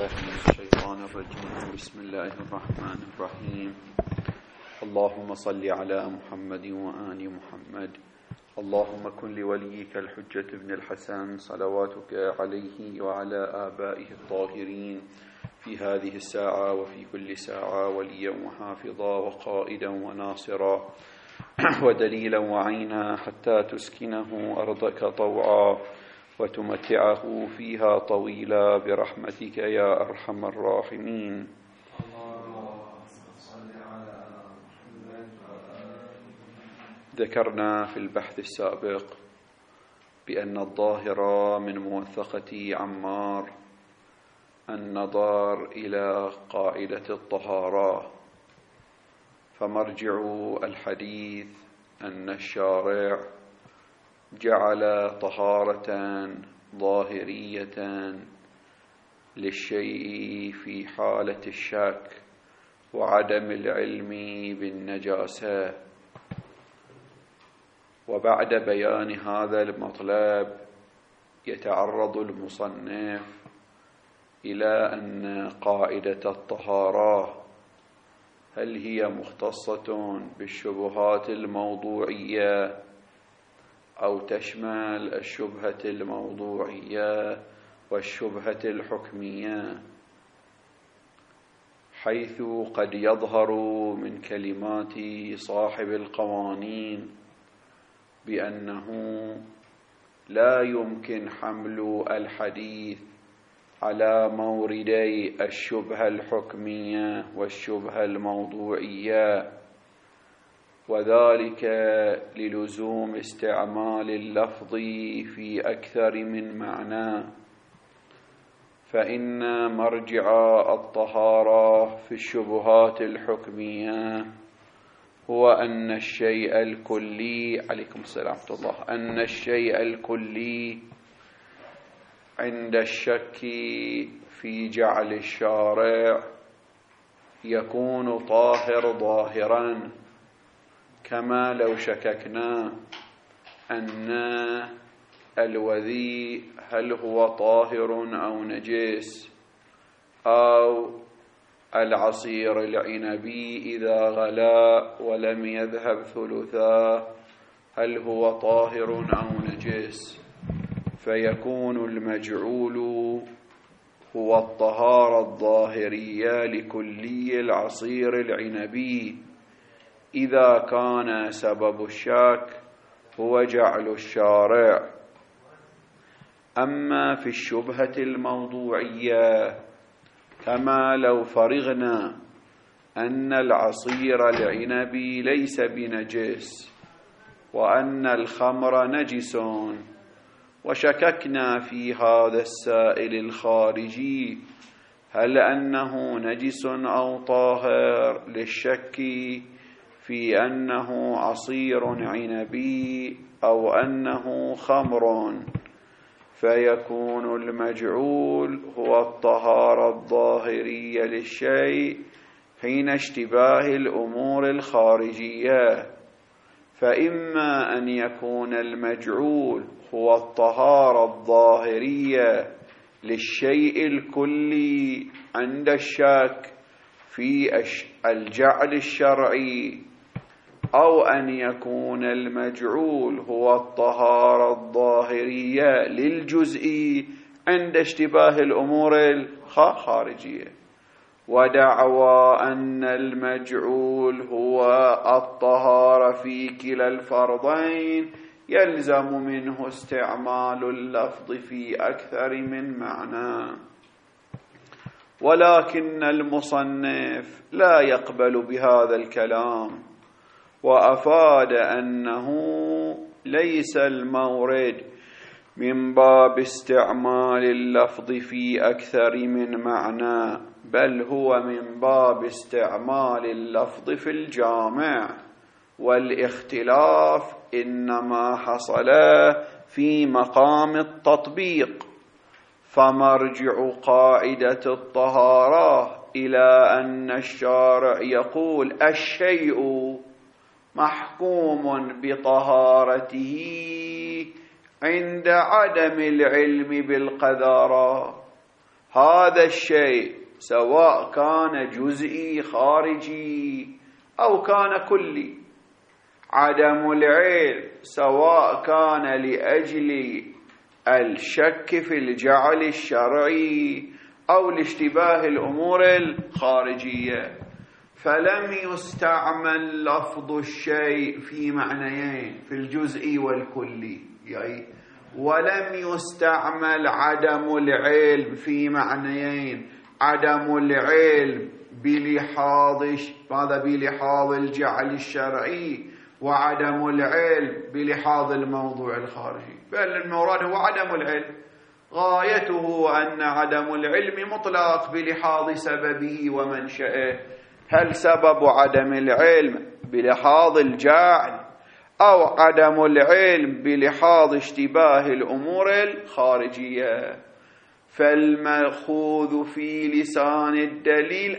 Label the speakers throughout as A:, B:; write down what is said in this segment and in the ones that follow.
A: بالله من الشيطان الرجيم. بسم الله الرحمن الرحيم. اللهم صل على محمد وآل محمد. اللهم كن لوليك الحجة ابن الحسن صلواتك عليه وعلى آبائه الطاهرين في هذه الساعة وفي كل ساعة وليا وحافظا وقائدا وناصرا ودليلا وعينا حتى تسكنه أرضك طوعا وتمتعه فيها طويلا برحمتك يا أرحم الراحمين. ذكرنا في البحث السابق بأن الظاهر من موثقة عمار النظر إلى قاعدة الطهارة، فمرجع الحديث أن الشارع جعل طهارة ظاهرية للشيء في حالة الشك وعدم العلم بالنجاسة. وبعد بيان هذا المطلب يتعرض المصنف إلى أن قاعدة الطهارة هل هي مختصة بالشبهات الموضوعية أو تشمل الشبهة الموضوعية والشبهة الحكمية، حيث قد يظهر من كلمات صاحب القوانين بأنه لا يمكن حمل الحديث على موردي الشبهة الحكمية والشبهة الموضوعية، وذلك للزوم استعمال اللفظ في أكثر من معنى. فإن مرجع الطهارة في الشبهات الحكمية هو أن الشيء الكلي عليكم السلام ورحمة الله أن الشيء الكلي عند الشك في جعل الشارع يكون طاهر ظاهرا، كما لو شككنا أن الوذي هل هو طاهر أو نجس، أو العصير العنبي إذا غلا ولم يذهب ثلثا هل هو طاهر أو نجس، فيكون المجعول هو الطهارة الظاهرية لكلي العصير العنبي إذا كان سبب الشك هو جعل الشارع. أما في الشبهة الموضوعية كما لو فرغنا أن العصير العنبي ليس بنجس وأن الخمر نجس، وشككنا في هذا السائل الخارجي هل أنه نجس أو طاهر للشك في أنه عصير عنبي أو أنه خمر، فيكون المجعول هو الطهارة الظاهرية للشيء حين اشتباه الأمور الخارجية. فإما أن يكون المجعول هو الطهارة الظاهرية للشيء الكلي عند الشك في الجعل الشرعي، أو أن يكون المجعول هو الطهارة الظاهرية للجزئي عند اشتباه الأمور الخارجية. ودعوى أن المجعول هو الطهارة في كلا الفرضين يلزم منه استعمال اللفظ في أكثر من معنى، ولكن المصنف لا يقبل بهذا الكلام، وأفاد أنه ليس المورد من باب استعمال اللفظ في أكثر من معنى، بل هو من باب استعمال اللفظ في الجامع، والاختلاف إنما حصل في مقام التطبيق. فمرجع قاعدة الطهارة إلى أن الشارع يقول الشيء محكوم بطهارته عند عدم العلم بالقذارة، هذا الشيء سواء كان جزئي خارجي أو كان كلي. عدم العلم سواء كان لأجل الشك في الجعل الشرعي أو لاشتباه الأمور الخارجية. فلم يستعمل لفظ الشيء في معنيين، في الجزئي والكلي، يعني ولم يستعمل عدم العلم في معنيين، عدم العلم بلحاظ الجعل الشرعي، وعدم العلم بلحاظ الموضوع الخارجي. بل المراد هو عدم العلم، غايته أن عدم العلم مطلق بلحاظ سببه ومنشأه. هل سبب عدم العلم بلحاظ الجعل أو عدم العلم بلحاظ اشتباه الأمور الخارجية؟ فالمأخوذ في لسان الدليل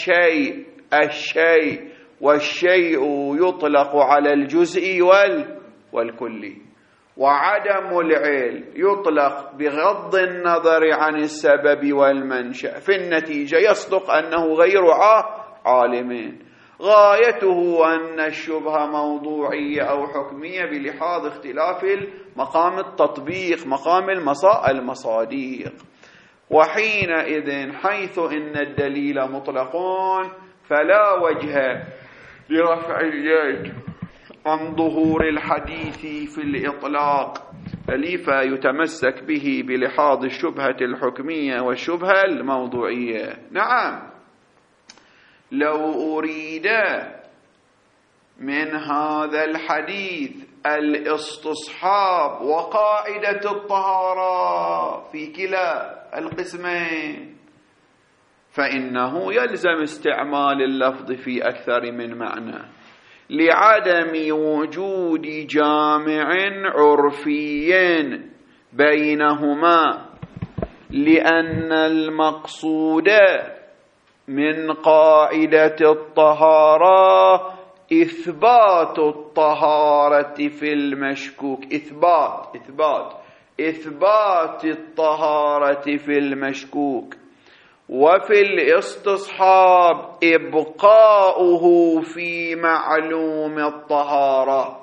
A: الشيء، والشيء يطلق على الجزء والكلي. وعدم العلم يطلق بغض النظر عن السبب والمنشأ، في النتيجة يصدق أنه غير عالم. غايته أن الشبهة موضوعية أو حكمية بلحاظ اختلاف مقام التطبيق، مقام المصادق. وحينئذ حيث إن الدليل مطلقون فلا وجه لرفع اليد عن ظهور الحديث في الإطلاق، بل فيتمسك به بلحاظ الشبهة الحكمية والشبهة الموضوعية. نعم، لو أريد من هذا الحديث الاستصحاب وقاعدة الطهارة في كلا القسمين، فإنه يلزم استعمال اللفظ في أكثر من معنى، لعدم وجود جامع عرفي بينهما، لأن المقصود من قاعدة الطهارة إثبات الطهارة في المشكوك، إثبات الطهارة في المشكوك، وفي الاستصحاب إبقاؤه في معلوم الطهارة.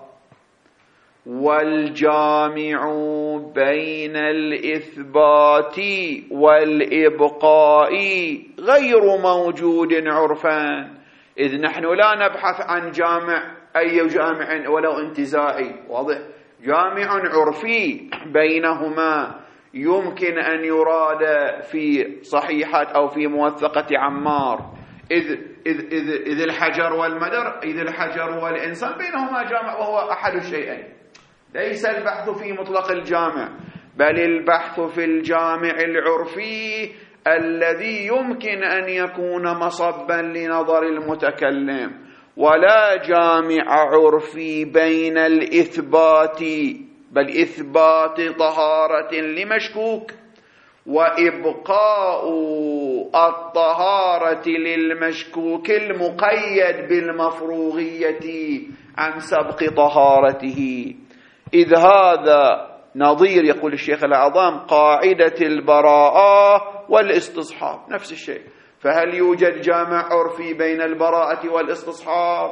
A: والجامع بين الإثبات والإبقاء غير موجود عرفا، إذ نحن لا نبحث عن جامع، أي جامع ولو انتزاعي، واضح، جامع عرفي بينهما يمكن أن يراد في صحيحة أو في موثقة عمار، إذ الحجر والمدر، إذ الحجر والإنسان بينهما جامع وهو أحد الشيئين. ليس البحث في مطلق الجامع، بل البحث في الجامع العرفي الذي يمكن أن يكون مصبا لنظر المتكلم، ولا جامع عرفي بين الإثبات، بل إثبات طهارة لمشكوك وإبقاء الطهارة للمشكوك المقيد بالمفروغية عن سبق طهارته. إذ هذا نظير، يقول الشيخ الأعظم، قاعدة البراءة والاستصحاب، نفس الشيء. فهل يوجد جامع عرفي بين البراءة والاستصحاب؟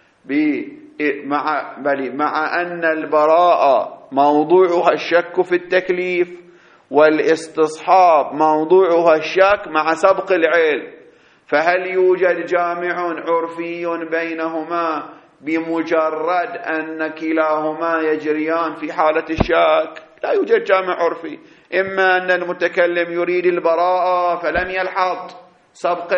A: مع أن البراءة موضوعها الشك في التكليف، والاستصحاب موضوعها الشك مع سبق العلم، فهل يوجد جامع عرفي بينهما بمجرد أن كلاهما يجريان في حالة الشك؟ لا يوجد جامع عرفي. إما أن المتكلم يريد البراءة فلم يلحظ سبق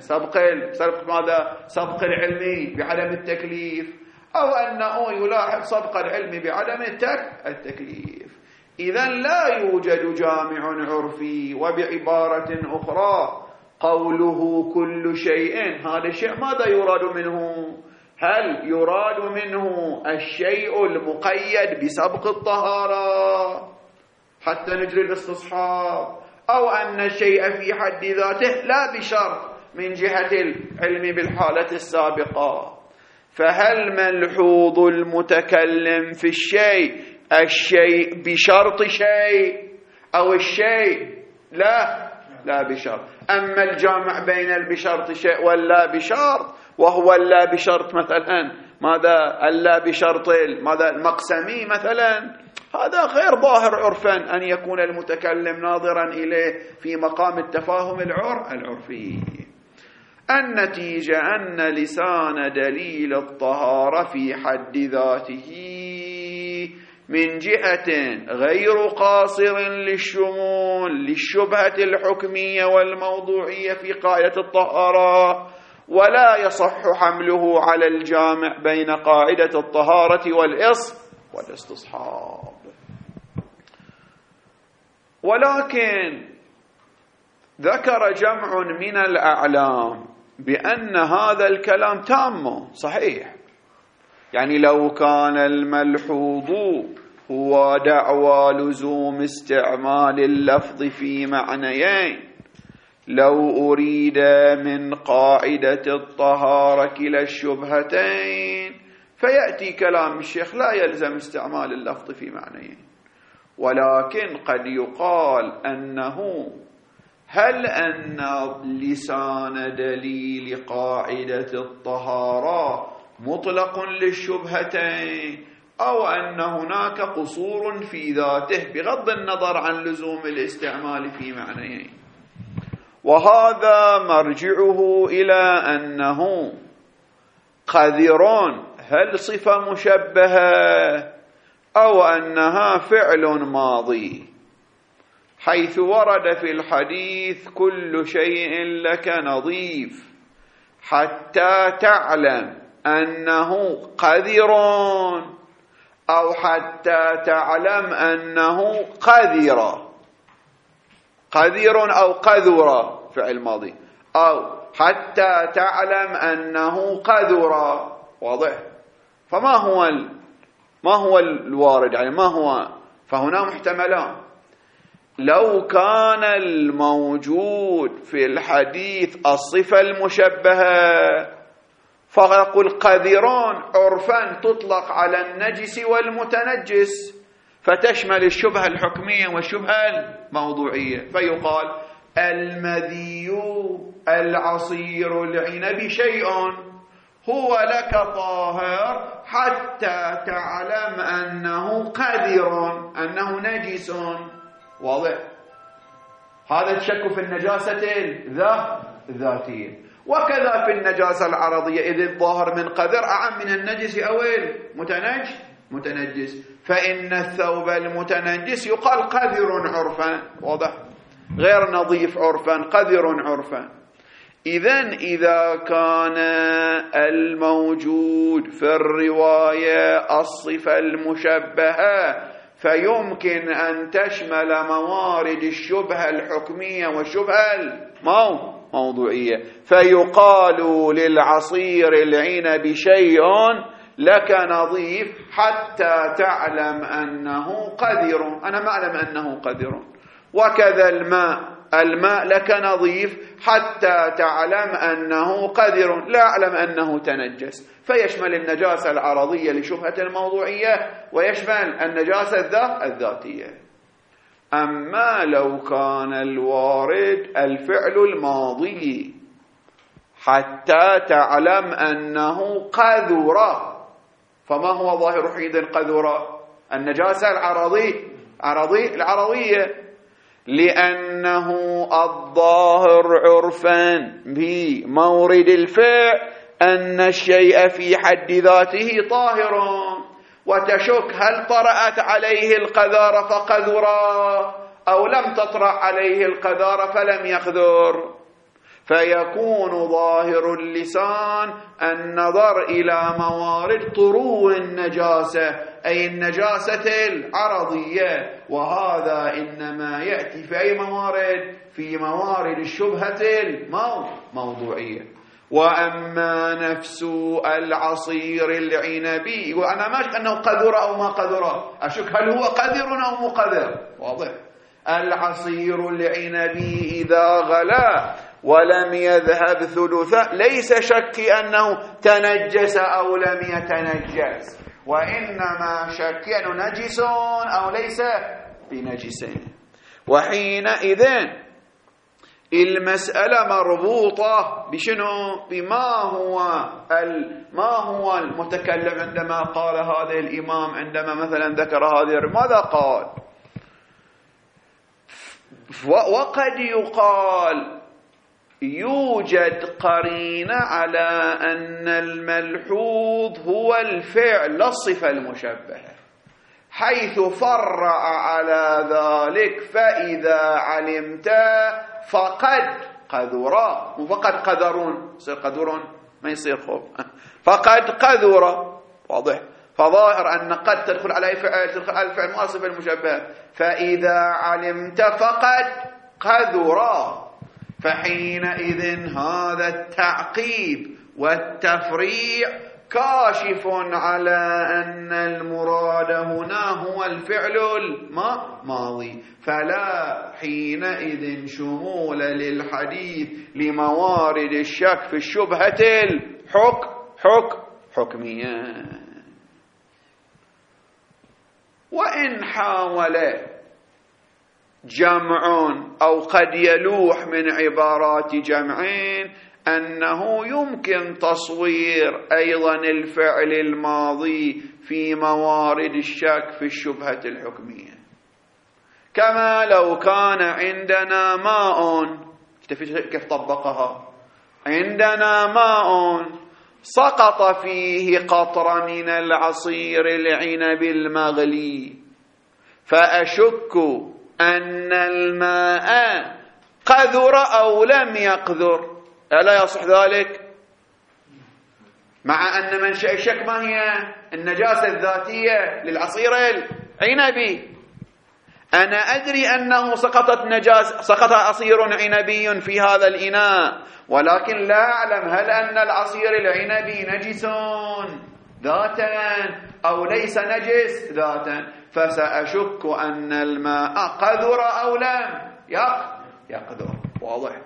A: العلم بعدم التكليف، أو أنه يلاحظ سبق العلم بعدم التكليف. إذن لا يوجد جامع عرفي. وبعبارة أخرى، قوله كل شيء، هذا الشيء ماذا يراد منه؟ هل يراد منه الشيء المقيد بسبق الطهارة حتى نجري الاستصحاب، أو أن الشيء في حد ذاته لا بشرط من جهة العلم بالحالة السابقة؟ فهل ملحوظ المتكلم في الشيء بشرط شيء، أو الشيء لا لا بشرط. أما الجامع بين البشرط شيء واللا بشرط، وهو اللا بشرط مثلا ماذا اللا بشرط ماذا المقسمي مثلا، هذا غير ظاهر عرفا أن يكون المتكلم ناظرا إليه في مقام التفاهم العرفي. النتيجة أن لسان دليل الطهارة في حد ذاته من جهة غير قاصر للشمول للشبهة الحكمية والموضوعية في قاعدة الطهارة، ولا يصح حمله على الجامع بين قاعدة الطهارة والاستصحاب. ولكن ذكر جمع من الأعلام بأن هذا الكلام تام صحيح، يعني لو كان الملحوظ هو دعوى لزوم استعمال اللفظ في معنيين، لو أريد من قاعدة الطهارة كلا الشبهتين فيأتي كلام الشيخ لا يلزم استعمال اللفظ في معنيين. ولكن قد يقال أنه هل أن لسان دليل قاعدة الطهارة مطلق للشبهتين، أو أن هناك قصور في ذاته بغض النظر عن لزوم الاستعمال في معنيين. وهذا مرجعه إلى أنه قذر هل صفة مشبهة أو أنها فعل ماضي، حيث ورد في الحديث كل شيء لك نظيف حتى تعلم أنه قذر، أو حتى تعلم أنه قذر أو قذر فعل ماضي، أو حتى تعلم أنه قذر. واضح؟ فما هو الوارد يعني ما هو؟ فهنا محتملان. لو كان الموجود في الحديث الصفة المشبهة فيقول قذران عرفا تطلق على النجس والمتنجس فتشمل الشبهة الحكمية والشبهة الموضوعية، فيقال المذي العصير العنب شيء هو لك طاهر حتى تعلم أنه قذر أنه نجس. واضح؟ هذا الشك في النجاسة الذاتية. وكذا في النجاسة العرضية، إذ الظاهر من قذر أعم من النجس أو المتنجس، فإن الثوب المتنجس يقال قذر عرفا، واضح؟ غير نظيف عرفا، قذر عرفا. إذا كان الموجود في الرواية الصفة المشبهة فيمكن أن تشمل موارد الشبهة الحكمية والشبهة الموضوعية، فيقال للعصير العنب شيء لك نظيف حتى تعلم أنه قذر، أنا ما أعلم أنه قذر. وكذا الماء لك نظيف حتى تعلم أنه قذر، لا أعلم أنه تنجس، فيشمل النجاسة العرضية لشبهة الموضوعية ويشمل النجاسة الذاتية. أما لو كان الوارد الفعل الماضي حتى تعلم أنه قذر، فما هو ظاهر حينئذ قذر؟ النجاسة العرضية، لأنه الظاهر عرفا بمورد الفعل أن الشيء في حد ذاته طاهر، وتشك هل طرأت عليه القذارة فقذر أو لم تطرأ عليه القذارة فلم يقذر، فيكون ظاهر اللسان النظر إلى موارد طرو النجاسة أي النجاسة العرضية، وهذا إنما يأتي في أي موارد؟ في موارد الشبهة الموضوعية. وأما نفس العصير العنبي، وأنا ما أشك أنه قذر أو ما قذر، أشك هل هو قذر أو مقذر. واضح؟ العصير العنبي إذا غلا ولم يذهب ثلثا ليس شك أنه تنجس أو لم يتنجس، وإنما شك أنه نجس أو ليس بنجس. وحينئذ المسألة مربوطة بشنو؟ بما هو المتكلم عندما قال هذا الإمام، عندما مثلا ذكر هذه ماذا قال؟ وقد يقال يوجد قرينة على أن الملحوظ هو الفعل لا الصفة المشبهة، حيث فرع على ذلك فإذا علمت فقد قذرا، وفقد قذرون يصير قذرون ما يصير خوف فقد قذرا، واضح؟ فظاهر أن قد تدخل على أي فعل، تدخل على الفعل ما الصفة المشبهة، فإذا علمت فقد قذرا. فحينئذ هذا التعقيب والتفريع كاشف على أن المراد هنا هو الفعل الماضي، فلا حينئذ شمول للحديث لموارد الشك في الشبهة الحكمية. وإن حاول جمع أو قد يلوح من عبارات جمعين أنه يمكن تصوير أيضا الفعل الماضي في موارد الشك في الشبهة الحكمية، كما لو كان عندنا ماء، كيف طبقها؟ عندنا ماء سقط فيه قطرة من العصير العنب المغلي، فأشك أن الماء قذر أو لم يقذر، ألا يصح ذلك؟ مع أن منشأ الشك ما هي؟ النجاسة الذاتية للعصير العنبي. أنا أدري أنه سقط عصير عنبي في هذا الإناء، ولكن لا أعلم هل أن العصير العنبي نجس ذاتا أو ليس نجس ذاتا، فسأشك أن الماء قذر أو لم يقذر. واضح؟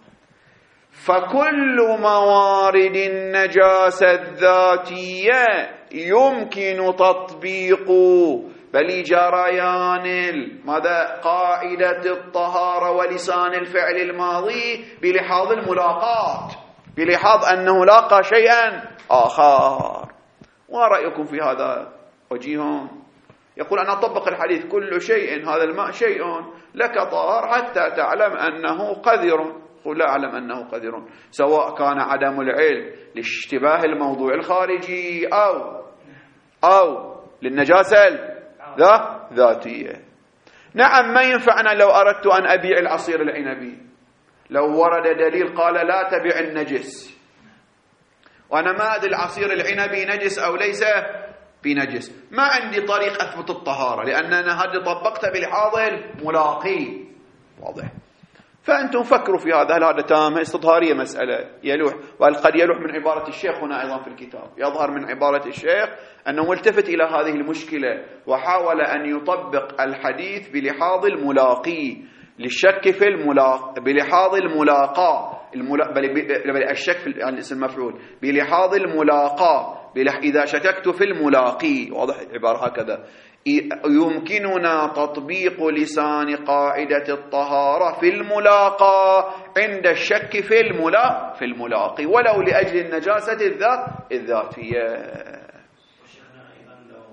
A: فكل موارد النجاسة الذاتية يمكن تطبيق بل جريان ماذا؟ قاعدة الطهارة ولسان الفعل الماضي بلحاظ الملاقاة، بلحاظ أنه لاقى شيئا آخر. ورأيكم في هذا وجيه؟ يقول أنا أطبق الحديث كل شيء هذا الماء شيء لك طاهر حتى تعلم أنه قذر. قل لا أعلم أنه قذر، سواء كان عدم العلم لاشتباه الموضوع الخارجي أو للنجاسة ذاتية. نعم، ما ينفعنا لو أردت أن أبيع العصير العنبي، لو ورد دليل قال لا تبيع النجس، وأنا ما أدري العصير العنبي نجس أو ليس بنجس، ما عندي طريق أثبت الطهارة، لأننا هذا طبقت بلحاظ الملاقي. واضح؟ فأنتم فكروا في هذا، هل هذا تام؟ استظهارية مسألة يلوح، وقد يلوح من عبارة الشيخ هنا أيضا في الكتاب، يظهر من عبارة الشيخ أنه التفت إلى هذه المشكلة وحاول أن يطبق الحديث بلحاظ الملاقي للشك في بلحاظ الملاقاة، بل الشك في الاسم المفعول بلحاظ الملاقاة، إذا شككت في الملاقي. واضح العبارة هكذا؟ يمكننا تطبيق لسان قاعدة الطهارة في الملاقاة عند الشك في الملاقي ولو لأجل النجاسة الذاتية.
B: وشيخنا أيضا لو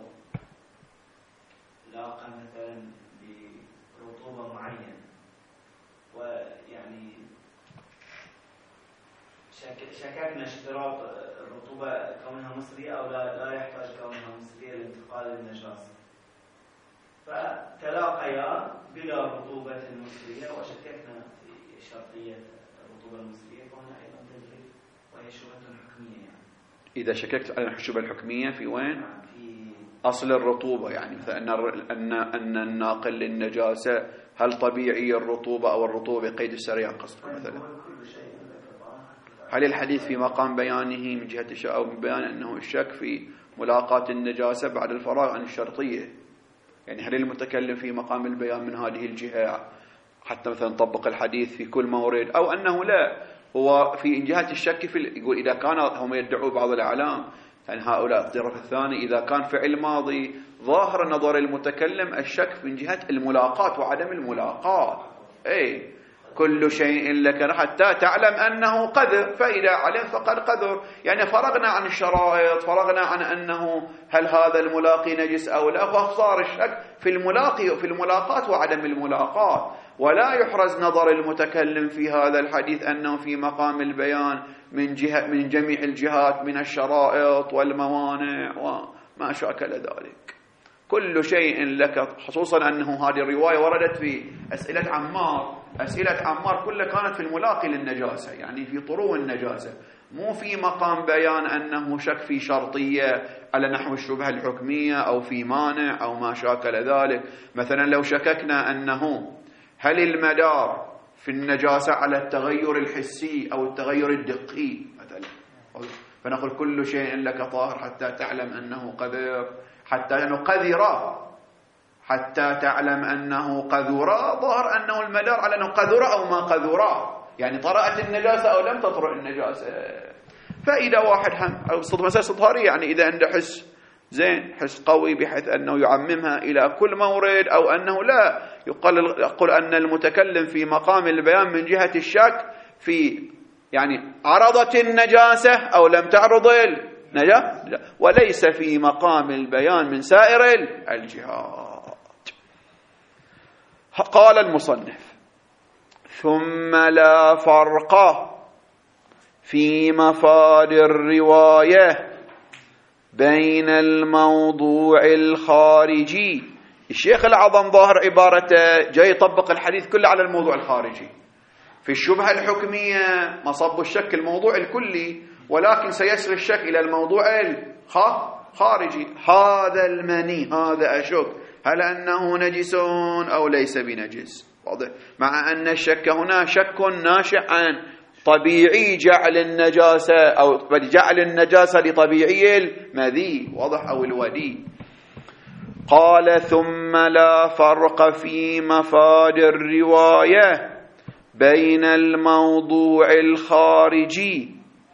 B: لاقى مثلا برطوبة معينة، ويعني شككنا اشتراط الرطوبة كونها مصرية أو لا يحتاج كونها مصرية لانتقال النجاسة، فتلاقيا بلا رطوبة مصرية وشككنا في شرطية الرطوبة المصرية، فهنا أيضا تدري وهي شبهة حكمية. يعني
A: إذا شككت على الشبهة الحكمية في وين؟
B: في
A: أصل الرطوبة، يعني مثلا أن الناقل للنجاسة هل طبيعي الرطوبة أو الرطوبة بقيد السريع قصدك مثلا؟ هل الحديث في مقام بيانه من جهة الشك أو بيان أنه الشك في ملاقاة النجاسة بعد الفراغ عن الشرطية؟ يعني هل المتكلم في مقام البيان من هذه الجهة حتى مثلا طبق الحديث في كل مورد، أو أنه لا، هو في جهة الشك يقول إذا كان هم يدعوا بعض الأعلام يعني هؤلاء الطرف الثاني إذا كان فعل ماضي ظاهر نظر المتكلم الشك من جهة الملاقاة وعدم الملاقاة. أي كل شيء لك حتى تعلم أنه قدر، فإذا علم فقد قدر. يعني فرغنا عن الشرائط، فرغنا عن أنه هل هذا الملاقي نجس أو لا، فصار الشك في الملاقي وفي الملاقات وعدم الملاقات. ولا يحرز نظر المتكلم في هذا الحديث أنه في مقام البيان من جميع الجهات من الشرائط والموانع وما شاكل ذلك. كل شيء لك، خصوصا أنه هذه الرواية وردت في أسئلة عمار. أسئلة عمار كلها كانت في الملاقي للنجاسة، يعني في طرو النجاسة، مو في مقام بيان أنه شك في شرطية على نحو الشبهة الحكمية أو في مانع أو ما شاكل ذلك. مثلا لو شككنا أنه هل المدار في النجاسة على التغير الحسي أو التغير الدقي مثلا، فنقول كل شيء لك طاهر حتى تعلم أنه قذر، حتى أنه قذر، حتى تعلم أنه قذر. ظهر أنه المدار على أنه قذر أو ما قذر، يعني طرأت النجاسة أو لم تطرأ النجاسة. فإذا واحد هم مسألة صدهارية، يعني إذا عنده حس زين، حس قوي بحيث أنه يعممها إلى كل مورد، أو أنه لا يقول أن المتكلم في مقام البيان من جهة الشك في يعني عرضت النجاسة أو لم تعرض النجاسة، وليس في مقام البيان من سائر الجهات. قال المصنف: ثم لا فرق في مفاد الرواية بين الموضوع الخارجي. الشيخ العظم ظاهر عبارته جاي يطبق الحديث كله على الموضوع الخارجي. في الشبهة الحكمية مصب الشك الموضوع الكلي، ولكن سيسري الشك إلى الموضوع الخارجي. هذا المني، هذا أشك هل أنه نجس أو ليس بنجس، واضح؟ مع أن الشك هنا شك ناشئ عن طبيعي جعل النجاسة أو جعل النجاسة لطبيعي المذي، واضح، أو الودي. قال: ثم لا فرق في مفاد الرواية بين الموضوع الخارجي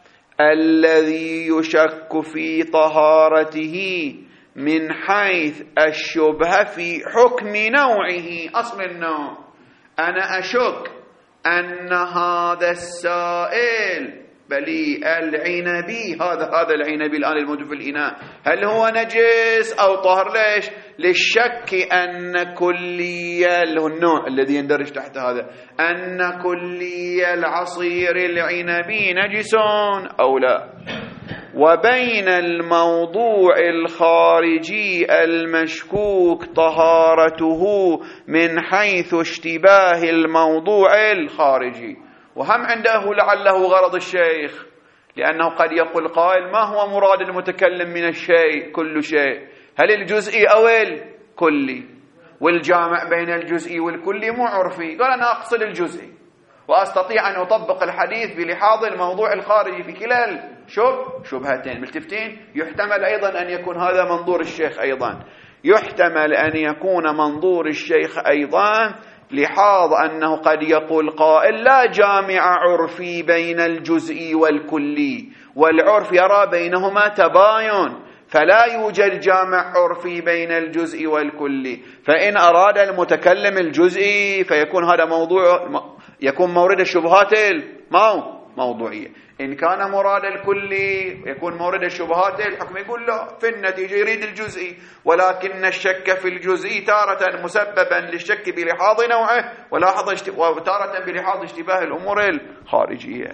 A: الذي يشك في طهارته من حيث الشبهة في حكم نوعه. أصل النوع، أنا أشك أن هذا السائل بلي العنبي، هذا العنبي الآن الموجود في الإناء، هل هو نجس أو طاهر؟ ليش؟ للشك أن كلية النوع الذي يندرج تحت هذا، أن كلية العصير العنبي نجس أو لا. وبين الموضوع الخارجي المشكوك طهارته من حيث اشتباه الموضوع الخارجي. وهم عنده لعله غرض الشيخ، لأنه قد يقول قائل: ما هو مراد المتكلم من الشيء؟ كل شيء، هل الجزئي أو الكلي؟ والجامع بين الجزئي والكلي مو عرفي. قال: أنا أقصد الجزئي، وأستطيع أن أطبق الحديث بلحاظ الموضوع الخارجي في كلا شبهتين ملتفتين. يحتمل أيضا أن يكون هذا منظور الشيخ، أيضا يحتمل أن يكون منظور الشيخ أيضا لحاظ أنه قد يقول قائل: لا جامع عرفي بين الجزئي والكلي، والعرف يرى بينهما تباين، فلا يوجد جامع عرفي بين الجزء والكلي. فإن أراد المتكلم الجزئي فيكون هذا يكون مورد الشبهات الموضوعية. إن كان مراد الكلي يكون مورد الشبهات الحكم. يقول له في النتيجة يريد الجزئي، ولكن الشك في الجزئي تارة مسببا للشك بلحاظ نوعه، وتارة بلحاظ اشتباه الأمور الخارجية.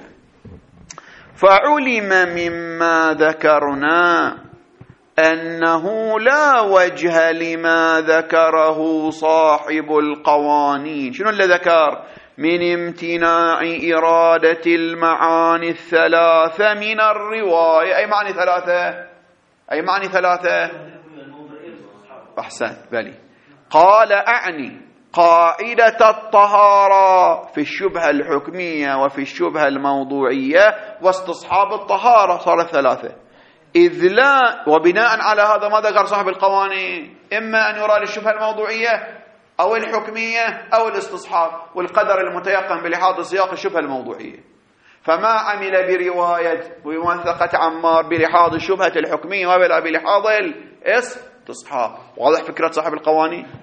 A: فعلم مما ذكرنا أنه لا وجه لما ذكره صاحب القوانين. شنو اللي ذكر؟ من امتناع إرادة المعاني الثلاثة من الرواية. أي معنى ثلاثة؟ أي معنى ثلاثة؟ أحسن، بلي. قال: أعني قاعدة الطهارة في الشبهة الحكمية وفي الشبهة الموضوعية واستصحاب الطهارة، صارت ثلاثة. إذ لا، وبناء على هذا ما ذكر صاحب القوانين؟ إما أن يراد الشبهة الموضوعية أو الحكمية أو الاستصحاب، والقدر المتيقن بلحاظ سياق الشبهة الموضوعية. فما عمل برواية بموثقة عمار بلحاظ الشبهة الحكمية ولا بلحاظ الاستصحاب. واضح فكرة صاحب القوانين؟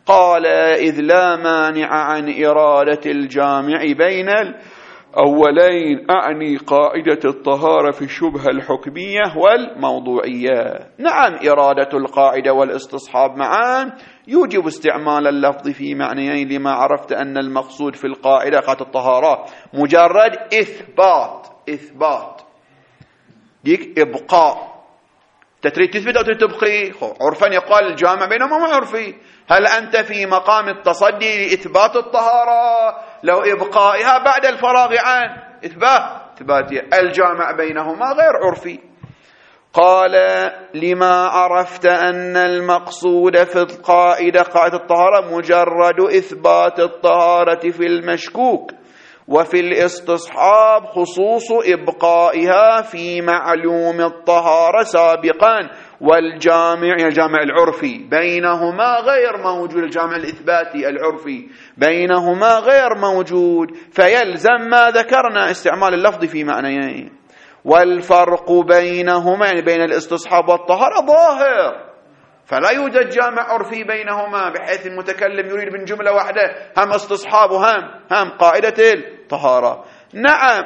A: قال إذ لا مانع عن إرادة الجامع بين الأولين، أعني قاعدة الطهارة في الشبهة الحكمية والموضوعية. نعم، إرادة القاعدة والاستصحاب معا يوجب استعمال اللفظ في معنيين، لما عرفت أن المقصود في القاعدة قاعدة الطهارة مجرد إثبات ديك إبقاء. تريد تثبت أو تبقي؟ عرفا يقال الجامع بينهما ما عرفي. هل أنت في مقام التصدي لإثبات الطهارة لو إبقائها بعد الفراغ عن إثباتها؟ الجامع بينهما غير عرفي. قال لما عرفت أن المقصود في القاعدة قاعدة الطهارة مجرد إثبات الطهارة في المشكوك، وفي الاستصحاب خصوص إبقائها في معلوم الطهارة سابقا، والجامع الجامع العرفي بينهما غير موجود، الجامع الإثباتي العرفي بينهما غير موجود، فيلزم ما ذكرنا استعمال اللفظ في معنيين. والفرق بينهما يعني بين الاستصحاب والطهارة ظاهر، فلا يوجد جامع عرفي بينهما بحيث المتكلم يريد من جملة واحدة هم استصحاب وهم قاعدة الطهارة. نعم،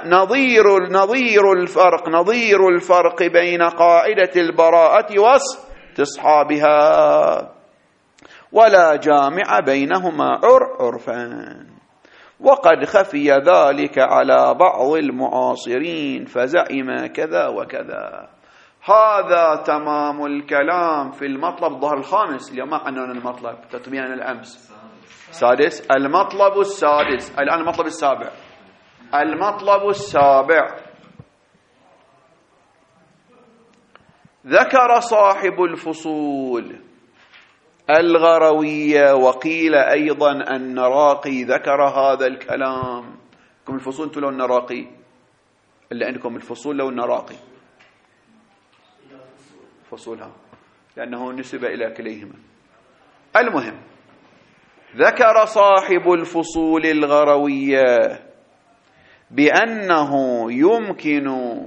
A: نظير الفرق بين قاعدة البراءة واستصحابها، ولا جامع بينهما عرفان. وقد خفي ذلك على بعض المعاصرين فزعم كذا وكذا. هذا تمام الكلام في المطلب الظهر الخامس. اليوم ما قننا المطلب تطبيقنا الأمس سادس، المطلب السادس، الآن المطلب السابع. المطلب السابع ذكر صاحب الفصول الغروية، وقيل أيضا النراقي ذكر هذا الكلام. كم الفصول انتم لو النراقي اللي عندكم الفصول لو النراقي فصولها لأنه نسب إلى كليهما. المهم ذكر صاحب الفصول الغروية بأنه يمكن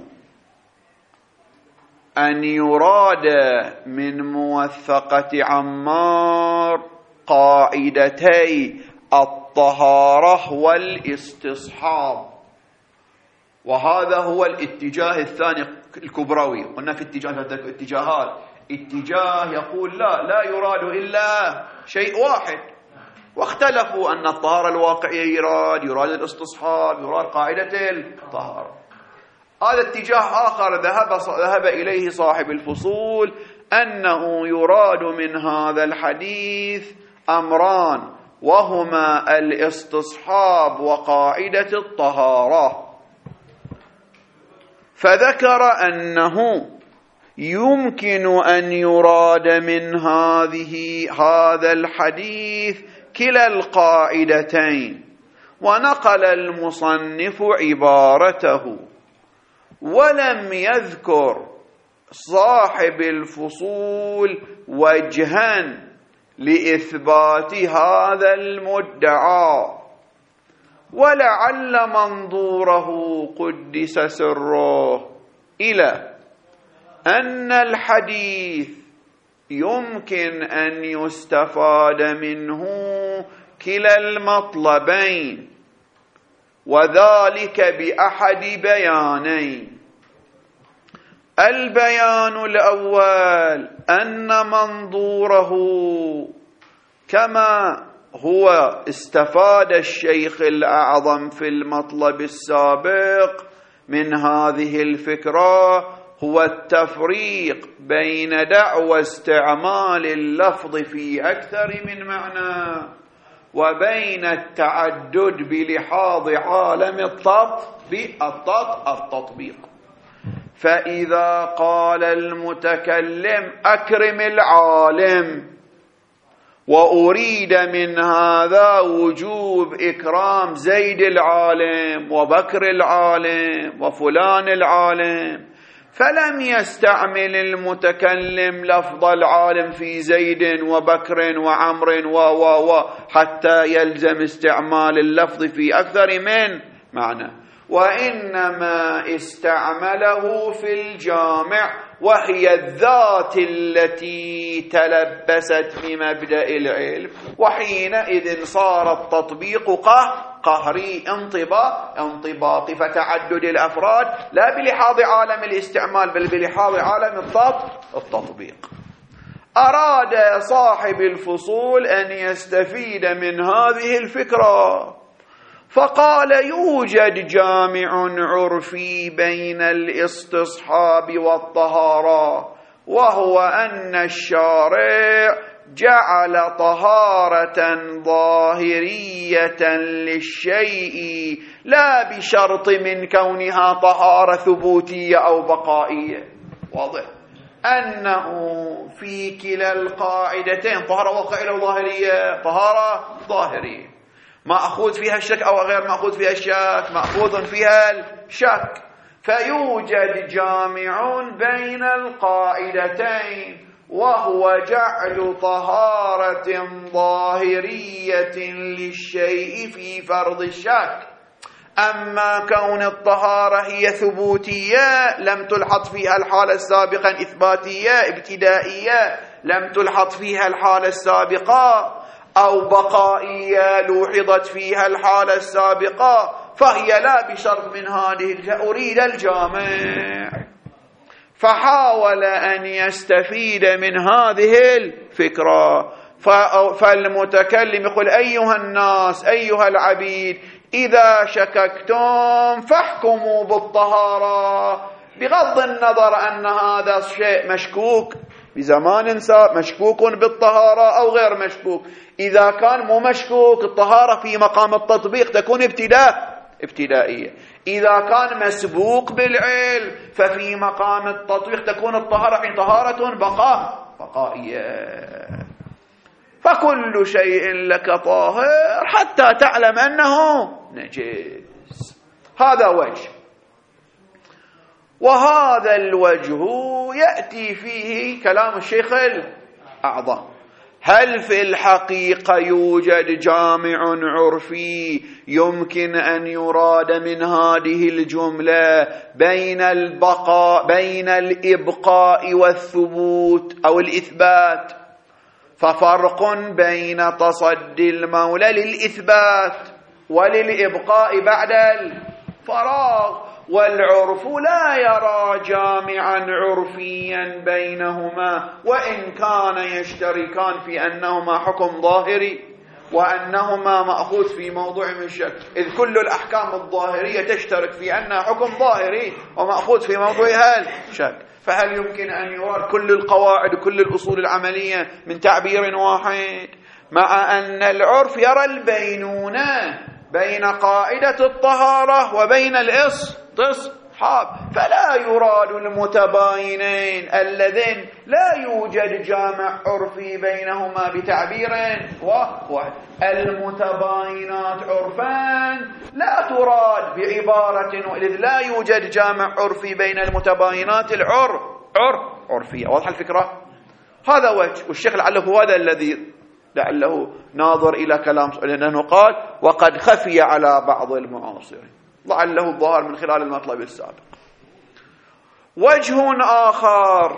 A: أن يراد من موثقة عمار قاعدتي الطهارة والاستصحاب، وهذا هو الاتجاه الثاني الكبروي. قلنا في اتجاهات، اتجاه يقول لا يراد إلا شيء واحد، واختلفوا أن الطهارة الواقعية يراد الاستصحاب، يراد قاعدة الطهارة. هذا اتجاه آخر ذهب إليه صاحب الفصول، أنه يراد من هذا الحديث أمران، وهما الاستصحاب وقاعدة الطهارة. فذكر أنه يمكن أن يراد من هذا الحديث كلا القاعدتين، ونقل المصنف عبارته، ولم يذكر صاحب الفصول وجها لإثبات هذا المدعى، ولعل منظوره قدس سره إلى أن الحديث يمكن أن يستفاد منه كلا المطلبين، وذلك بأحد بيانين. البيان الأول أن منظوره كما هو استفاد الشيخ الأعظم في المطلب السابق من هذه الفكرة هو التفريق بين دعوى استعمال اللفظ في أكثر من معنى وبين التعدد بلحاظ عالم التطبيق. فإذا قال المتكلم أكرم العالم، وأريد من هذا وجوب إكرام زيد العالم وبكر العالم وفلان العالم، فلم يستعمل المتكلم لفظ العالم في زيد وبكر وعمر حتى يلزم استعمال اللفظ في أكثر من معنى. وإنما استعمله في الجامع، وهي الذات التي تلبست بمبدأ العلم، وحينئذ صار التطبيق قهري انطباقي، فتعدد الأفراد لا بلحاظ عالم الاستعمال بل بلحاظ عالم التطبيق. أراد صاحب الفصول أن يستفيد من هذه الفكرة، فقال: يوجد جامع عرفي بين الاستصحاب والطهارة، وهو أن الشارع جعل طهارة ظاهرية للشيء لا بشرط من كونها طهارة ثبوتية أو بقائية. واضح أنه في كلا القاعدتين طهارة واقعية أو ظاهرية، طهارة ظاهرية مأخوذ فيها الشك أو غير مأخوذ فيها الشك، مأخوذ فيها الشك، فيوجد جامع بين القاعدتين، وهو جعل طهارة ظاهرية للشيء في فرض الشك. أما كون الطهارة هي ثبوتية لم تلحظ فيها الحالة السابقة، إثباتية ابتدائية لم تلحظ فيها الحالة السابقة، أو بقائية لوحظت فيها الحالة السابقة، فهي لا بشرط من هذه. أريد الجامع، فحاول أن يستفيد من هذه الفكرة. فالمتكلم يقول: أيها الناس، أيها العبيد، إذا شككتم فاحكموا بالطهارة، بغض النظر أن هذا الشيء مشكوك بزمان صار مشكوك بالطهارة أو غير مشكوك. إذا كان مو مشكوك الطهارة في مقام التطبيق تكون ابتدائية، إذا كان مسبوق بالعلم ففي مقام التطبيق تكون الطهارة حين طهارة بقائية. فكل شيء لك طاهر حتى تعلم أنه نجس. هذا وجه، وهذا الوجه يأتي فيه كلام الشيخ الأعظم: هل في الحقيقة يوجد جامع عرفي يمكن أن يراد من هذه الجملة بين الإبقاء والثبوت أو الإثبات؟ ففرق بين تصدي المولى للإثبات وللإبقاء بعد الفراغ، والعرف لا يرى جامعا عرفيا بينهما، وإن كان يشتركان في أنهما حكم ظاهري وأنهما مأخوذ في موضوع من الشك، إذ كل الأحكام الظاهرية تشترك في أنها حكم ظاهري ومأخوذ في موضوعها الشك. فهل يمكن أن يراد كل القواعد وكل الأصول العملية من تعبير واحد؟ مع أن العرف يرى البينونة بين قاعدة الطهارة وبين الاستصحاب، فلا يراد المتباينين اللذين لا يوجد جامع عرفي بينهما بتعبير واحد. المتباينات عرفان لا تراد بعبارة، وإذ لا يوجد جامع عرفي بين المتباينات عرفية. واضح الفكرة؟ هذا وجه، والشيخ لعله هذا الذي لعله ناظر إلى كلام، لأنه قال: وقد خفي على بعض المعاصرين، لعله الظاهر من خلال المطلب السابق. وجه آخر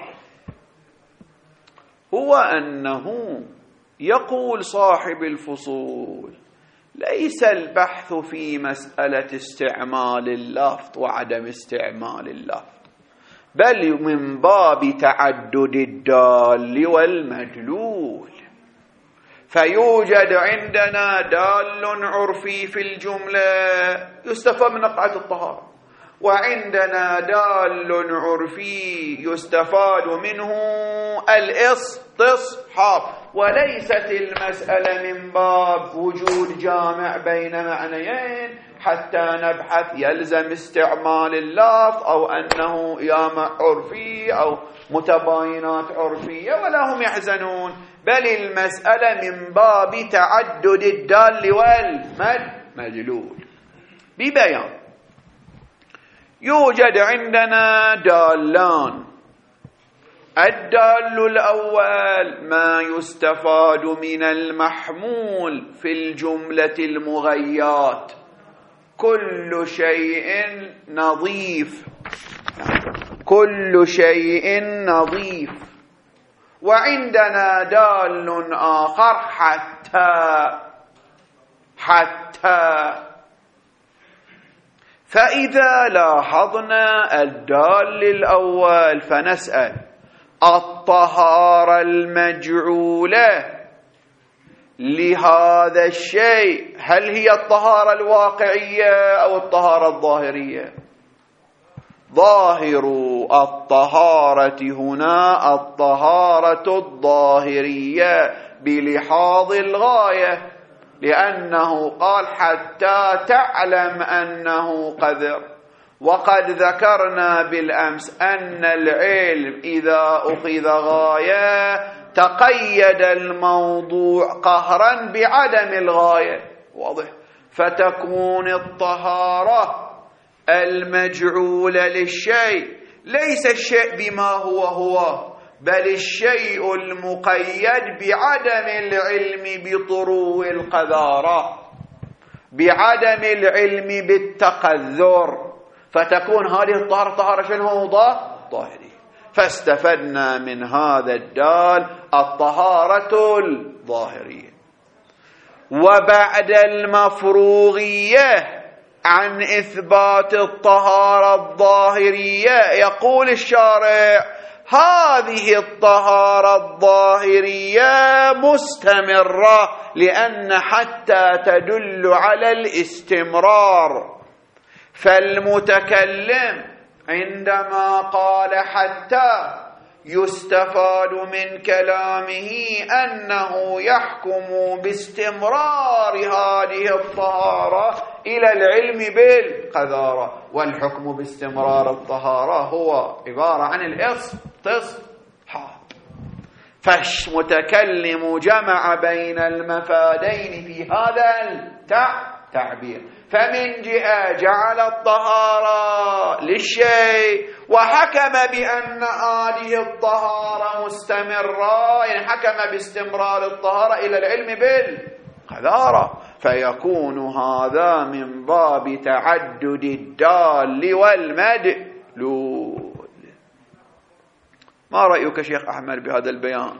A: هو أنه يقول صاحب الفصول: ليس البحث في مسألة استعمال اللفظ وعدم استعمال اللفظ، بل من باب تعدد الدال والمدلول. فيوجد عندنا دال عرفي في الجملة يستفاد من قاعدة الطهارة، وعندنا دال عرفي يستفاد منه الاستصحاب، وليست المسألة من باب وجود جامع بين معنيين حتى نبحث يلزم استعمال اللفظ أو أنه جامع عرفي أو متباينات عرفية، ولا هم يحزنون، بل المسألة من باب تعدد الدال والمدلول. ببيان: يوجد عندنا دالان، الدال الأول ما يستفاد من المحمول في الجملة المغيات، كل شيء نظيف، كل شيء نظيف. وعندنا دال آخر حتى. فإذا لاحظنا الدال الأول فنسأل الطهارة المجعولة لهذا الشيء هل هي الطهارة الواقعية أو الطهارة الظاهرية؟ ظاهر الطهارة هنا الطهارة الظاهرية بلحاظ الغاية، لأنه قال حتى تعلم أنه قذر. وقد ذكرنا بالأمس أن العلم إذا أخذ غاية تقيد الموضوع قهرا بعدم الغاية، واضح؟ فتكون الطهارة المجعولة للشيء ليس الشيء بما هو بل الشيء المقيد بعدم العلم بطرو القذارة، بعدم العلم بالتقذر، فتكون هذه الطهارة طهارة شنو؟ ظاهرية. فاستفدنا من هذا الدال الطهارة الظاهرية. وبعد المفروغية عن إثبات الطهارة الظاهرية يقول الشارع هذه الطهارة الظاهرية مستمرة، لأن حتى تدل على الاستمرار. فالمتكلم عندما قال حتى يستفاد من كلامه أنه يحكم باستمرار هذه الطهارة إلى العلم بالقذارة، والحكم باستمرار الطهارة هو عبارة عن الاستصحاب. فالمتكلم جمع بين المفادين في هذا التعبير، فمن جهة جعل الطهارة للشيء وحكم بأن هذه الطهارة مستمرة، يعني حكم باستمرار الطهارة إلى العلم بالقذارة، فيكون هذا من باب تعدد الدال والمدلول. ما رأيك شيخ أحمد بهذا البيان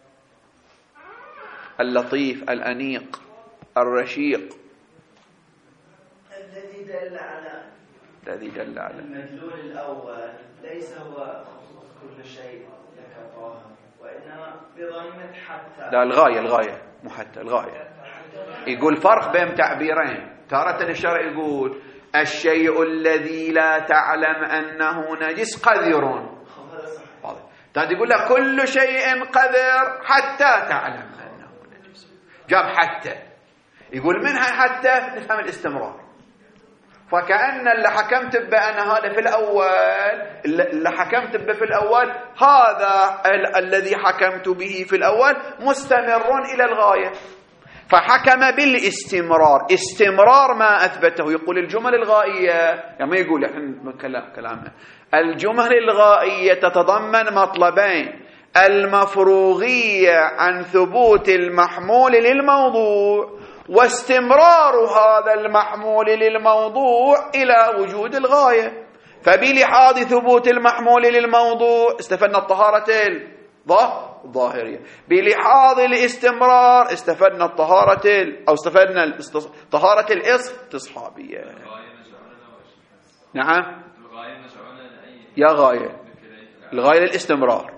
A: اللطيف الأنيق الرشيق الذي دل على
B: المدلول الأول ليس هو كل شيء لك طاهر، وإنما بضمة حتى.
A: لا، الغاية مو حتى، الغاية. يقول فرق بين تعبيرين. تارة الشرع يقول الشيء الذي لا تعلم أنه نجس قذر، تاني يقول لك كل شيء قذر حتى تعلم أنه نجس. جاب حتى، يقول منها حتى نفهم الاستمرار. فكأن اللي حكمت بأن هذا في الأول، اللي حكمت به في الأول هذا الذي حكمت به في الأول مستمر إلى الغاية، فحكم بالاستمرار. استمرار ما أثبته. يقول الجمل الغائية، يعني يقول احنا كلامنا الجمل الغائية تتضمن مطلبين: المفروغية عن ثبوت المحمول للموضوع، واستمرار هذا المحمول للموضوع إلى وجود الغاية. فبلحاظ ثبوت المحمول للموضوع استفدنا الطهارة الظاهرية، بلحاظ الاستمرار استفدنا استفدنا طهارة الاستصحابية. نعم، يا غاية، الغاية للاستمرار،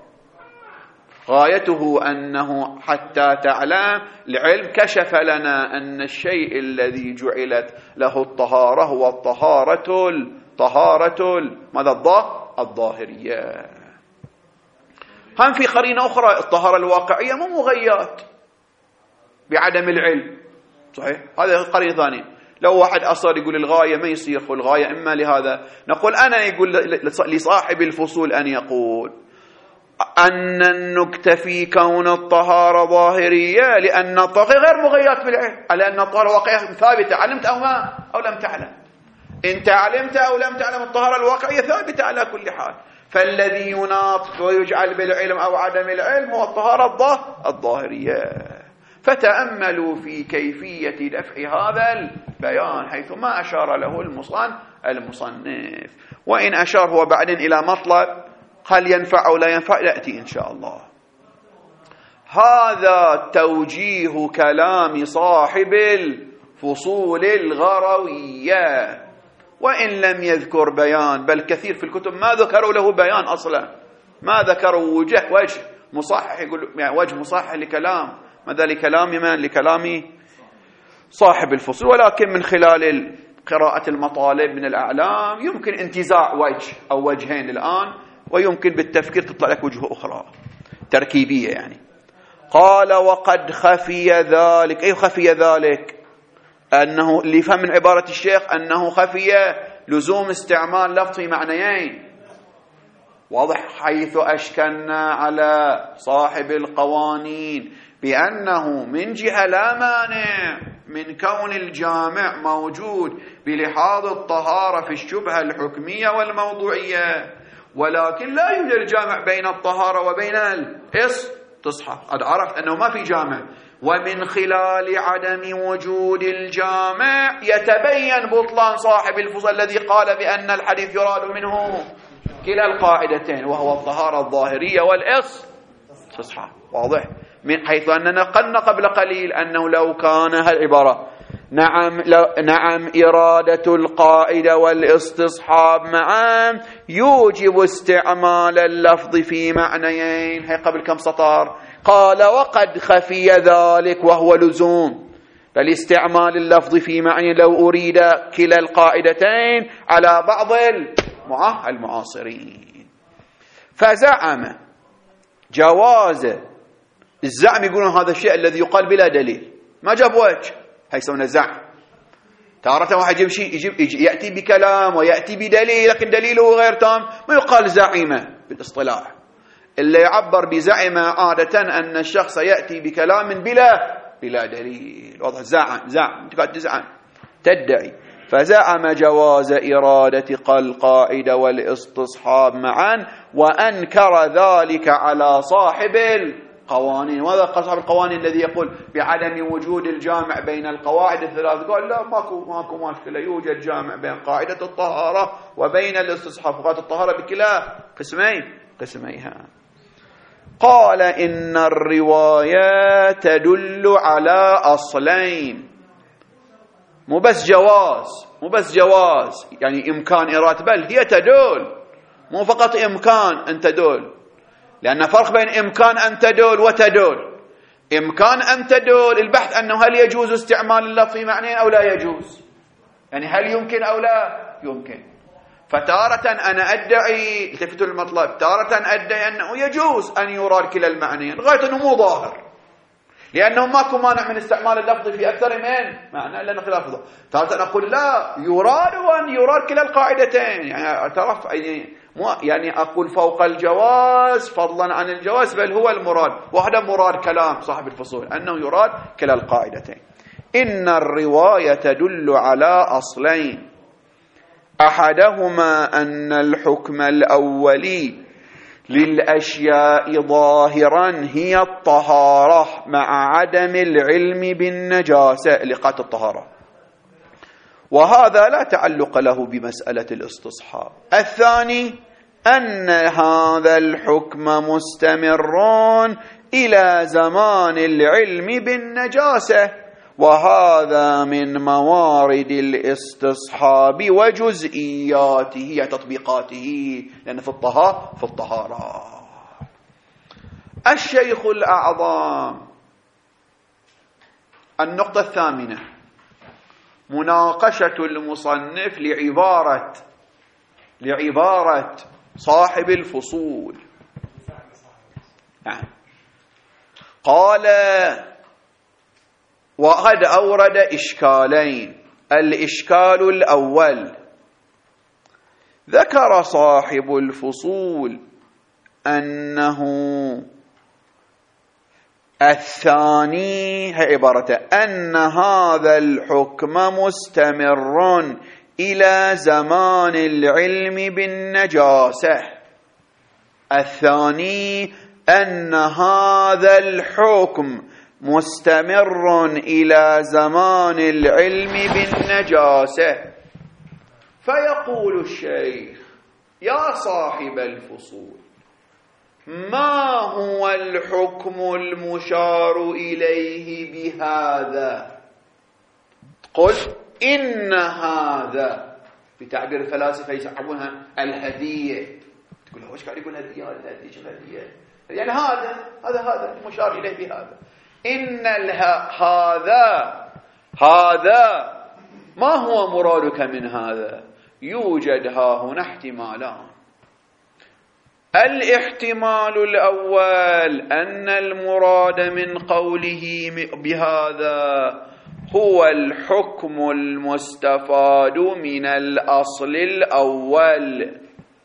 A: غايته أنه حتى تعلم العلم كشف لنا أن الشيء الذي جعلت له الطهارة هو الطهارة الظاهرية. هم في قرينة أخرى، الطهارة الواقعية مو مغيات بعدم العلم، صحيح؟ هذا قرينة ثانية. لو واحد أصر يقول الغاية ما يصير، الغاية إما لهذا، نقول أنا يقول لصاحب الفصول أن يقول أن النكتة في كون الطهارة ظاهرية لأن الطهارة غير مغيات بالعلم، على أن الطهارة واقعية ثابتة، علمت أو لم تعلم. إن علمت أو لم تعلم الطهارة الواقعية ثابتة على كل حال. فالذي يناط ويجعل بالعلم أو عدم العلم هو الطهارة الظاهرية. فتأملوا في كيفية دفع هذا البيان حيث ما أشار له المصنف، وإن أشار هو بعدين إلى مطلب هل ينفع أو لا ينفع يأتي إن شاء الله. هذا توجيه كلام صاحب الفصول الغروية، وإن لم يذكر بيان، بل كثير في الكتب ما ذكروا له بيان أصلا، ما ذكروا وجه مصحح، يقول يعني وجه مصحح لكلام، ماذا لكلام من؟ لكلام صاحب الفصول. ولكن من خلال قراءة المطالب من الأعلام يمكن انتزاع وجه أو وجهين الآن، ويمكن بالتفكير تطلع لك وجه أخرى تركيبية يعني. قال وقد خفي ذلك، أي خفي ذلك؟ أنه اللي فهم من عبارة الشيخ أنه خفي لزوم استعمال لفظ في معنيين، واضح، حيث أشكلنا على صاحب القوانين بأنه من جهة لا مانع من كون الجامع موجود بلحاظ الطهارة في الشبهة الحكمية والموضوعية، ولكن لا يوجد جامع بين الطهارة وبين الاستصحاب. قد عرفت أنه ما في جامع، ومن خلال عدم وجود الجامع يتبين بطلان صاحب الفصل الذي قال بأن الحديث يراد منه كلا القاعدتين، وهو الطهارة الظاهرية والاستصحاب. واضح؟ من حيث أننا قلنا قبل قليل أنه لو كان هالعبارة نعم إرادة القاعدة والاستصحاب معا يوجب استعمال اللفظ في معنيين، هي قبل كم سطر قال وقد خفي ذلك وهو لزوم فالاستعمال اللفظ في معنى لو أريد كلا القاعدتين على بعض المعاصرين. فزعم جواز الزعم، يقولون هذا الشيء الذي يقال بلا دليل ما جاب وجه، هي يسمونه زعم. تارة واحد يأتي بكلام ويأتي بدليل، لكن دليله غير تام، ما يقال زعيمة بالاصطلاح. اللي يعبر بزعم عادة أن الشخص يأتي بكلام بلا دليل. واضح؟ زعم تزعم تدعي. فزعم جواز إرادة القاعدة والاستصحاب معا، وأنكر ذلك على صاحب القوانين. وهذا صاحب القوانين الذي يقول بعدم وجود الجامع بين القواعد الثلاث، قال لا ماكو مشكلة، يوجد جامع بين قاعدة الطهارة وبين الاستصحاب، قاعدة الطهارة بكلا قسميها. قال إن الرواية تدل على أصلين، مو بس جواز يعني إمكان إرادة، بل هي تدل، مو فقط إمكان أن تدل، لأن فرق بين إمكان أن تدل وتدل. إمكان أن تدل البحث أنه هل يجوز استعمال اللفظ في معنيين أو لا يجوز، يعني هل يمكن أو لا يمكن. فتارة أنا أدعي، التفتوا المطلب، تارة أدعي أنه يجوز أن يراد كلا المعنيين لغاية أنه مو ظاهر، لأنه ماكو مانع من استعمال اللفظ في أكثر من معنى لأنه خلافه. تارة أقول لا، يراد أن يراد كلا القاعدتين، يعني اعترف يعني أقول فوق الجواز فضلا عن الجواز، بل هو المراد، وهذا مراد كلام صاحب الفصول أنه يراد كلا القاعدتين. إن الرواية تدل على أصلين، أحدهما أن الحكم الأولي للأشياء ظاهرا هي الطهارة مع عدم العلم بالنجاسة لقاء الطهارة، وهذا لا تعلق له بمسألة الاستصحاب. الثاني أن هذا الحكم مستمر إلى زمان العلم بالنجاسة، وهذا من موارد الاستصحاب وجزئياته تطبيقاته، لأن في الطهارة. الشيخ الأعظم النقطة الثامنة مناقشة المصنف لعبارة صاحب الفصول. قال وقد أورد إشكالين. الإشكال الأول، ذكر صاحب الفصول أنه الثاني، هي عبارته، أن هذا الحكم مستمر إلى زمان العلم بالنجاسة. الثاني أن هذا الحكم مستمر إلى زمان العلم بالنجاسة. فيقول الشيخ: يا صاحب الفصول، ما هو الحكم المشار إليه بهذا؟ قل: إن هذا، بتعبير الفلاسفة يسحبونها الهدية. تقول وش قاعد يقول هدية؟ الهدية شو الهدية؟ يعني هذا المشار إليه بهذا. إن هذا ما هو مرادك من هذا؟ يوجد ها هنا احتمالان. الاحتمال الأول أن المراد من قوله بهذا هو الحكم المستفاد من الأصل الأول،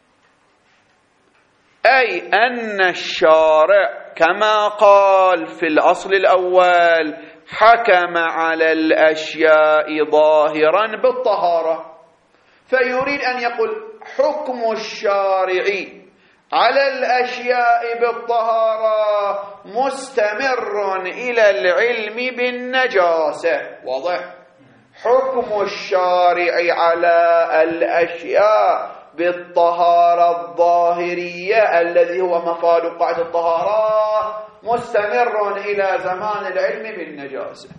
A: أي أن الشارع كما قال في الأصل الأول حكم على الأشياء ظاهرا بالطهارة، فيريد أن يقول حكم الشارع على الأشياء بالطهارة مستمر إلى العلم بالنجاسة. واضح؟ حكم الشارع على الأشياء بالطهارة الظاهرية الذي هو مفاد قاعدة الطهارة مستمر إلى زمان العلم بالنجاسة.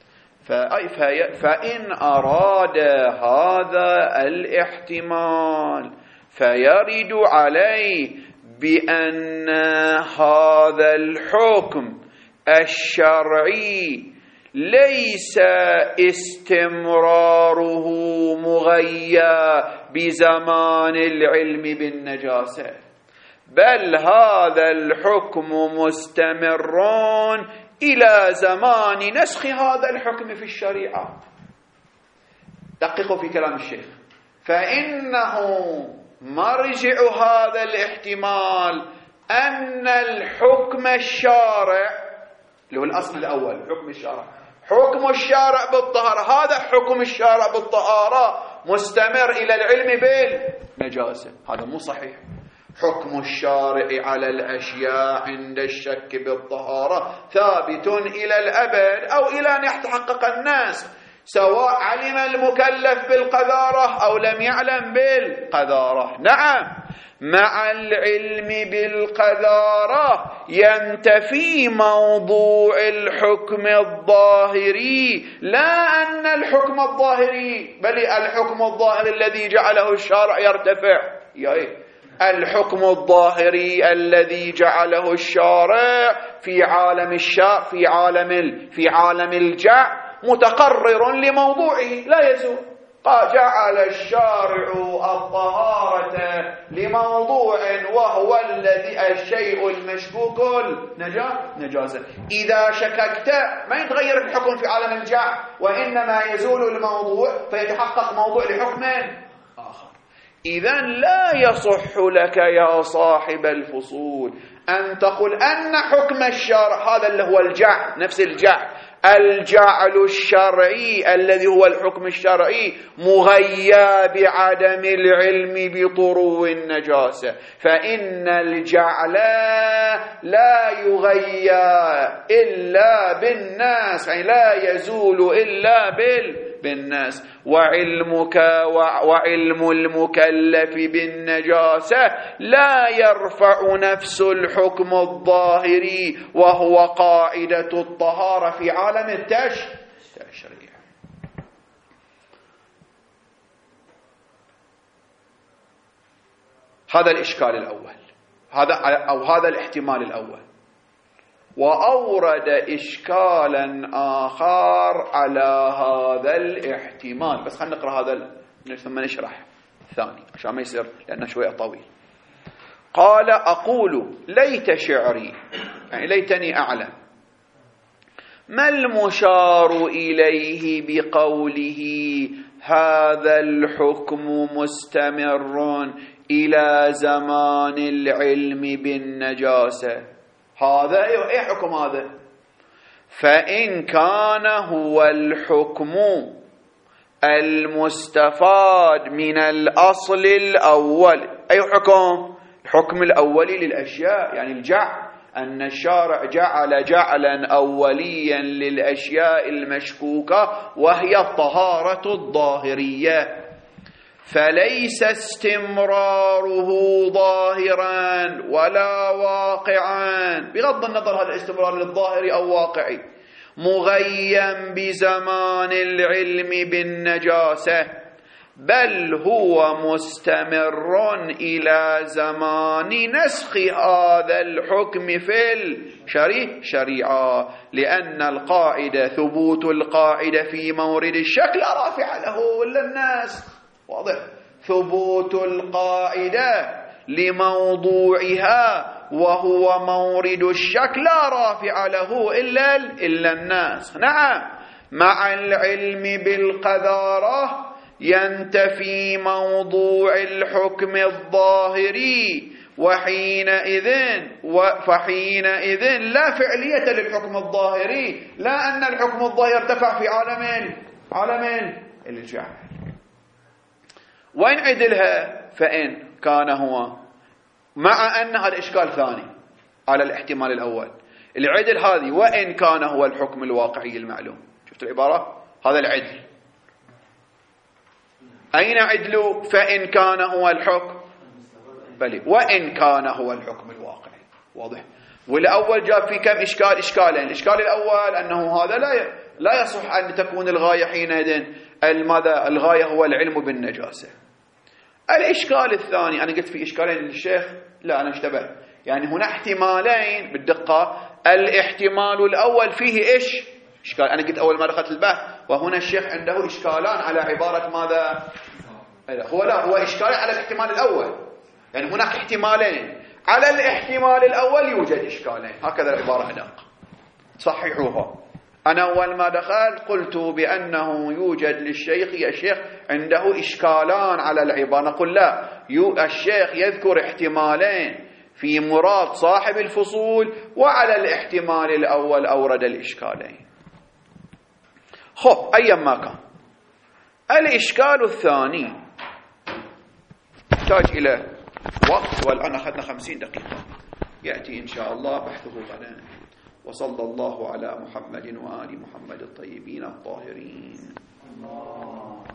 A: فإن أراد هذا الاحتمال فيرد عليه بأن هذا الحكم الشرعي ليس استمراره مغيّى بزمان العلم بالنجاسة، بل هذا الحكم مستمر إلى زمان نسخ هذا الحكم في الشريعة. دققوا في كلام الشيخ. فإنه مرجع هذا الاحتمال أن الحكم الشارع اللي هو الأصل الأول، حكم الشارع بالطهارة، هذا حكم الشارع بالطهارة مستمر إلى العلم بالنجاسة. هذا مو صحيح. حكم الشارع على الأشياء عند الشك بالطهارة ثابت إلى الأبد أو إلى أن يتحقق الناس، سواء علم المكلف بالقذارة أو لم يعلم بالقذارة. نعم، مع العلم بالقذارة ينتفي موضوع الحكم الظاهري، لا أن الحكم الظاهري بل الحكم الظاهري الذي جعله الشارع يرتفع. الحكم الظاهري الذي جعله الشارع في عالم الجع متقرر لموضوعه لا يزول. جعل الشارع الطهارة لموضوع وهو الشيء المشكوك نجاسة. إذا شككت ما يتغير الحكم في عالم الجع، وإنما يزول الموضوع فيتحقق موضوع لحكم آخر. إذن لا يصح لك يا صاحب الفصول أن تقول أن حكم الشارع هذا اللي هو الجع، نفس الجعل الشرعي الذي هو الحكم الشرعي مغيّى بعدم العلم بطرو النجاسة، فإن الجعل لا يغيّى إلا بالناس، يعني لا يزول إلا بالناس. وعلم المكلف بالنجاسة لا يرفع نفس الحكم الظاهري وهو قاعدة الطهارة في عالم التشريع. هذا الإشكال الأول، هذا الاحتمال الأول. وأورد إشكالا آخر على هذا الاحتمال، بس خلينا نقرأ هذا ثم نشرح الثاني عشان ما يصير لأنه شوية طويل. قال: أقول ليت شعري، يعني ليتني أعلم ما المشار إليه بقوله هذا الحكم مستمر إلى زمان العلم بالنجاسة. هذا أي حكم هذا؟ فإن كان هو الحكم المستفاد من الأصل الأول، أي حكم؟ الحكم الأولي للأشياء، يعني الجع أن الشارع جعل جعلا أوليا للأشياء المشكوكة وهي الطهارة الظاهرية، فليس استمراره ظاهرا ولا واقعا، بغض النظر هذا الاستمرار للظاهر أو واقعي، مغيا بزمان العلم بالنجاسة، بل هو مستمر إلى زمان نسخ هذا الحكم في الشريعة، لأن القاعدة ثبوت القاعدة في مورد الشك لا رافع له إلا النسخ. واضح؟ ثبوت القاعدة لموضوعها وهو مورد الشك لا رافع له إلا النسخ. نعم، مع العلم بالقذارة ينتفي موضوع الحكم الظاهري، فحينئذ لا فعلية للحكم الظاهري، لا أن الحكم الظاهر ارتفع في عالمين الجهل. وين عدلها؟ فإن كان هو، مع أن هذا إشكال ثاني على الاحتمال الأول، العدل هذه وإن كان هو الحكم الواقعي المعلوم. شفت العبارة؟ هذا العدل. أين عدل فإن كان هو الحكم؟ بل وإن كان هو الحكم الواقعي. واضح؟ والأول جاب في كم إشكال؟ إشكالين. الإشكال الأول أنه هذا لا يصح أن تكون الغاية حينئذ الغاية هو العلم بالنجاسة. الإشكال الثاني، أنا قلت في إشكالين للشيخ، لا أنا اشتبه، يعني هنا احتمالين بالدقة. الاحتمال الأول فيه إيش؟ إشكال. أنا قلت أول ما دخلت البحث وهنا الشيخ عنده إشكالان على عبارة ماذا؟ هو إشكال على الاحتمال الأول، يعني هناك احتمالين، على الاحتمال الأول يوجد إشكالين، هكذا العبارة أدق. صححوها. أنا أول ما دخلت قلت بأنه يوجد للشيخ عنده إشكالان على العبارة، نقول لا، الشيخ يذكر احتمالين في مراد صاحب الفصول، وعلى الاحتمال الأول أورد الإشكالين. خب، أيما كان الإشكال الثاني يحتاج إلى وقت، والآن أخذنا 50 دقيقة، يأتي إن شاء الله بحثه غدا. وصلى الله على محمد وآل محمد الطيبين الطاهرين.